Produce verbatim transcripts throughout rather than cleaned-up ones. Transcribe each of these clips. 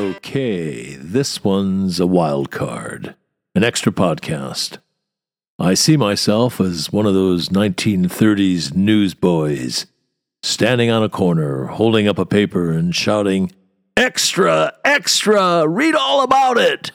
Okay, this one's a wild card, an extra podcast. I see myself as one of those nineteen thirties newsboys, standing on a corner, holding up a paper and shouting, "Extra! Extra! Read all about it!"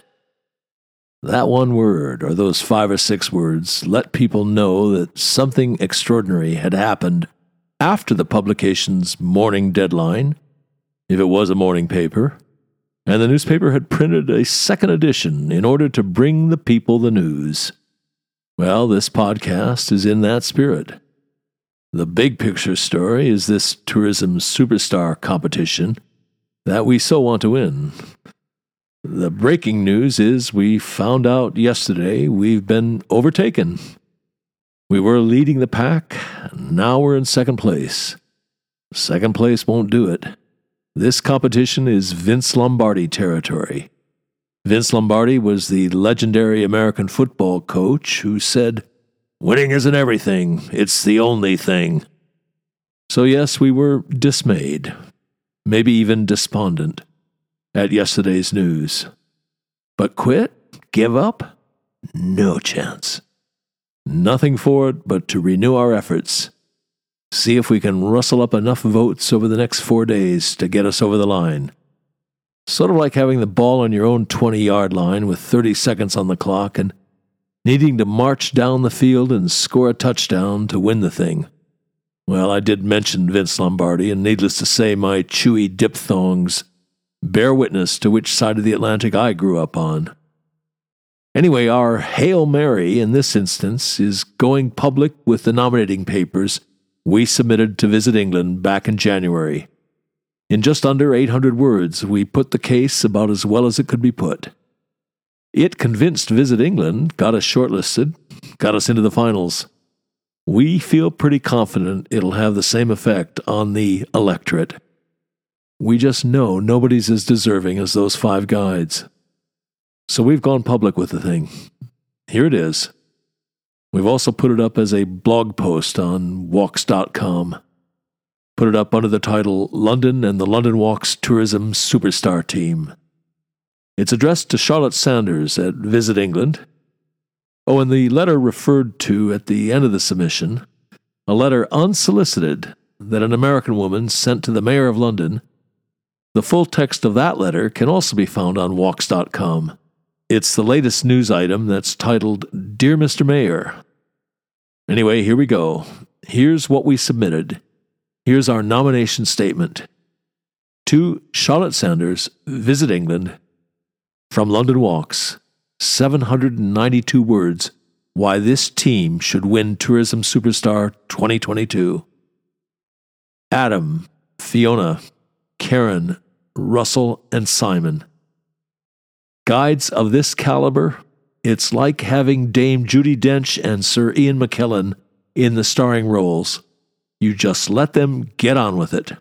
That one word, or those five or six words, let people know that something extraordinary had happened after the publication's morning deadline, if it was a morning paper, and the newspaper had printed a second edition in order to bring the people the news. Well, this podcast is in that spirit. The big picture story is this tourism superstar competition that we so want to win. The breaking news is we found out yesterday we've been overtaken. We were leading the pack, now we're in second place. Second place won't do it. This competition is Vince Lombardi territory. Vince Lombardi was the legendary American football coach who said, "Winning isn't everything, it's the only thing." So yes, we were dismayed, maybe even despondent, at yesterday's news. But quit? Give up? No chance. Nothing for it but to renew our efforts. See if we can rustle up enough votes over the next four days to get us over the line. Sort of like having the ball on your own twenty-yard line with thirty seconds on the clock and needing to march down the field and score a touchdown to win the thing. Well, I did mention Vince Lombardi, and needless to say, my chewy diphthongs bear witness to which side of the Atlantic I grew up on. Anyway, our Hail Mary in this instance is going public with the nominating papers we submitted to Visit England back in January. In just under eight hundred words, we put the case about as well as it could be put. It convinced Visit England, got us shortlisted, got us into the finals. We feel pretty confident it'll have the same effect on the electorate. We just know nobody's as deserving as those five guides. So we've gone public with the thing. Here it is. We've also put it up as a blog post on walks dot com. Put it up under the title, London and the London Walks Tourism Superstar Team. It's addressed to Charlotte Sanders at Visit England. Oh, and the letter referred to at the end of the submission, a letter unsolicited that an American woman sent to the Mayor of London. The full text of that letter can also be found on walks dot com. It's the latest news item that's titled, Dear Mister Mayor. Anyway, here we go. Here's what we submitted. Here's our nomination statement. To Charlotte Sanders, Visit England, from London Walks, seven hundred ninety-two words, why this team should win Tourism Superstar twenty twenty-two. Adam, Fiona, Karen, Russell, and Simon. Guides of this caliber, it's like having Dame Judi Dench and Sir Ian McKellen in the starring roles. You just let them get on with it.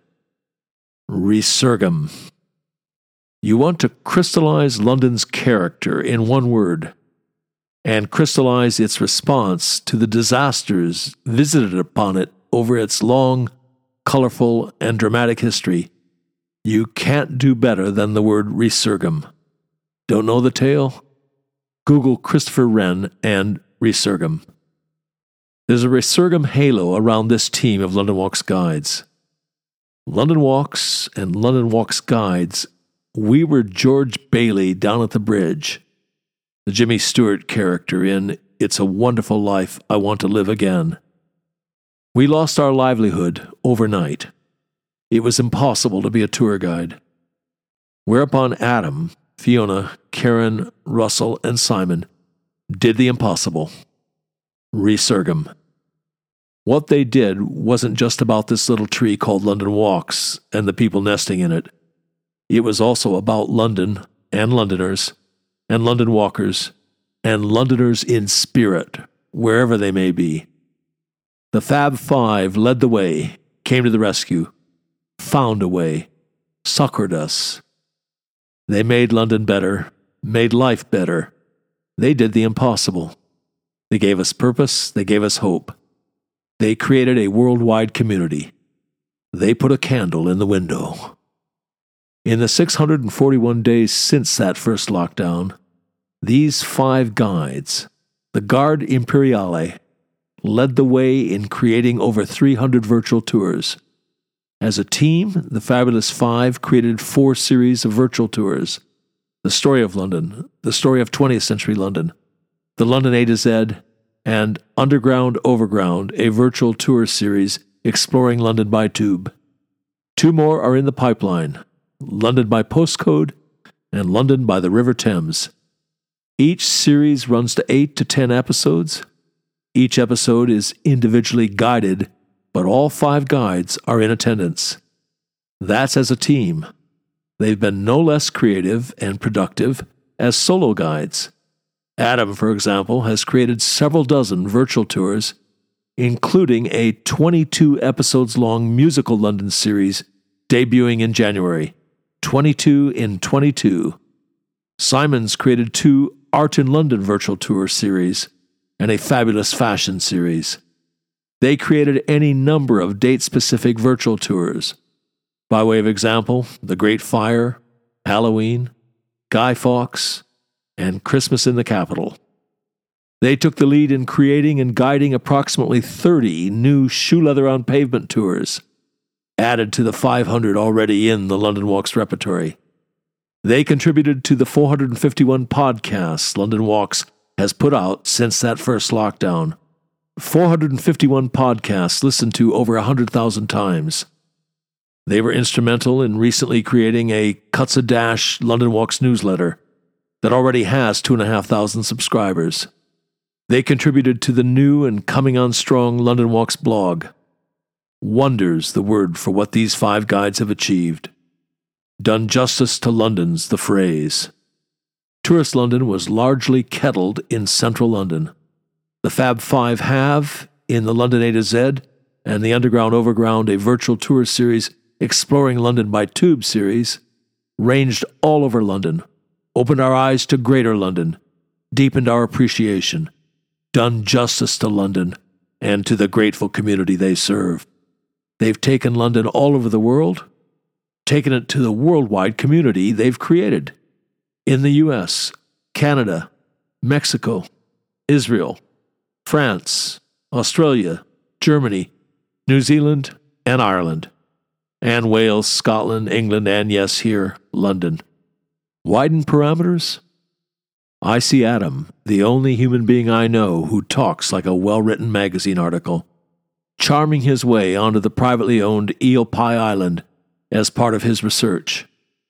Resurgam. You want to crystallize London's character in one word, and crystallize its response to the disasters visited upon it over its long, colorful, and dramatic history. You can't do better than the word resurgam. Don't know the tale? Google Christopher Wren and resurgam. There's a resurgam halo around this team of London Walks guides. London Walks and London Walks guides, we were George Bailey down at the bridge, the Jimmy Stewart character in It's a Wonderful Life, I Want to Live Again. We lost our livelihood overnight. It was impossible to be a tour guide. Whereupon Adam, Fiona, Karen, Russell, and Simon did the impossible. Resurgam. What they did wasn't just about this little tree called London Walks and the people nesting in it. It was also about London and Londoners and London walkers and Londoners in spirit, wherever they may be. The Fab Five led the way, came to the rescue, found a way, succored us. They made London better, made life better. They did the impossible. They gave us purpose, they gave us hope. They created a worldwide community. They put a candle in the window. In the six hundred forty-one days since that first lockdown, these five guides, the Garde Imperiale, led the way in creating over three hundred virtual tours. As a team, the Fabulous Five created four series of virtual tours: The Story of London, The Story of twentieth Century London, The London A to Z, and Underground Overground, a virtual tour series exploring London by tube. Two more are in the pipeline: London by Postcode and London by the River Thames. Each series runs to eight to ten episodes. Each episode is individually guided, but all five guides are in attendance. That's as a team. They've been no less creative and productive as solo guides. Adam, for example, has created several dozen virtual tours, including a twenty-two episodes long musical London series debuting in January. twenty-two in twenty-two. Simon's created two Art in London virtual tour series and a fabulous fashion series. They created any number of date-specific virtual tours. By way of example, The Great Fire, Halloween, Guy Fawkes, and Christmas in the Capital. They took the lead in creating and guiding approximately thirty new shoe leather on pavement tours, added to the five hundred already in the London Walks repertory. They contributed to the four hundred fifty-one podcasts London Walks has put out since that first lockdown. four hundred fifty-one podcasts listened to over one hundred thousand times. They were instrumental in recently creating a Cuts a Dash London Walks newsletter that already has two thousand five hundred subscribers. They contributed to the new and coming on strong London Walks blog. Wonder's the word for what these five guides have achieved. Done justice to London's the phrase. Tourist London was largely kettled in central London. The Fab Five have, in the London A to Z and the Underground Overground, a virtual tour series exploring London by tube series, ranged all over London, opened our eyes to Greater London, deepened our appreciation, done justice to London and to the grateful community they serve. They've taken London all over the world, taken it to the worldwide community they've created. In the U S, Canada, Mexico, Israel, France, Australia, Germany, New Zealand, and Ireland, and Wales, Scotland, England, and yes, here, London. Widen parameters? I see Adam, the only human being I know who talks like a well-written magazine article, charming his way onto the privately owned Eel Pie Island as part of his research,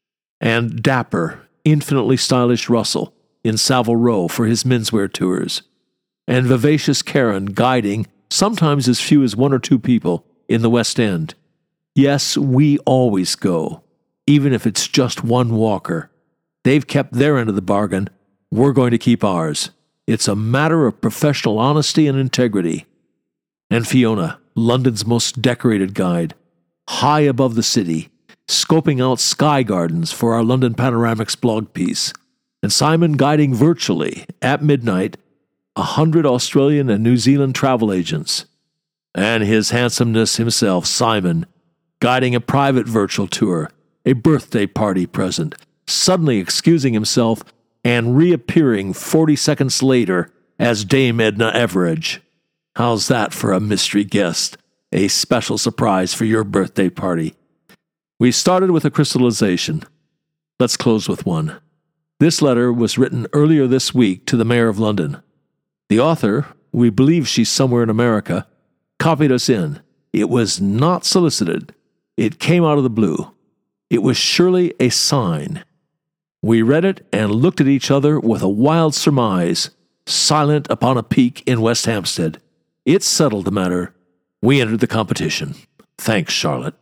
and dapper, infinitely stylish Russell in Savile Row for his menswear tours, and vivacious Karen guiding sometimes as few as one or two people in the West End. Yes, we always go, even if it's just one walker. They've kept their end of the bargain. We're going to keep ours. It's a matter of professional honesty and integrity. And Fiona, London's most decorated guide, high above the city, scoping out sky gardens for our London Panoramics blog piece, and Simon guiding virtually, at midnight, a hundred Australian and New Zealand travel agents, and his handsomeness himself, Simon, guiding a private virtual tour, a birthday party present, suddenly excusing himself and reappearing forty seconds later as Dame Edna Everage. How's that for a mystery guest? A special surprise for your birthday party. We started with a crystallization. Let's close with one. This letter was written earlier this week to the Mayor of London. The author, we believe she's somewhere in America, copied us in. It was not solicited. It came out of the blue. It was surely a sign. We read it and looked at each other with a wild surmise, silent upon a peak in West Hampstead. It settled the matter. We entered the competition. Thanks, Charlotte.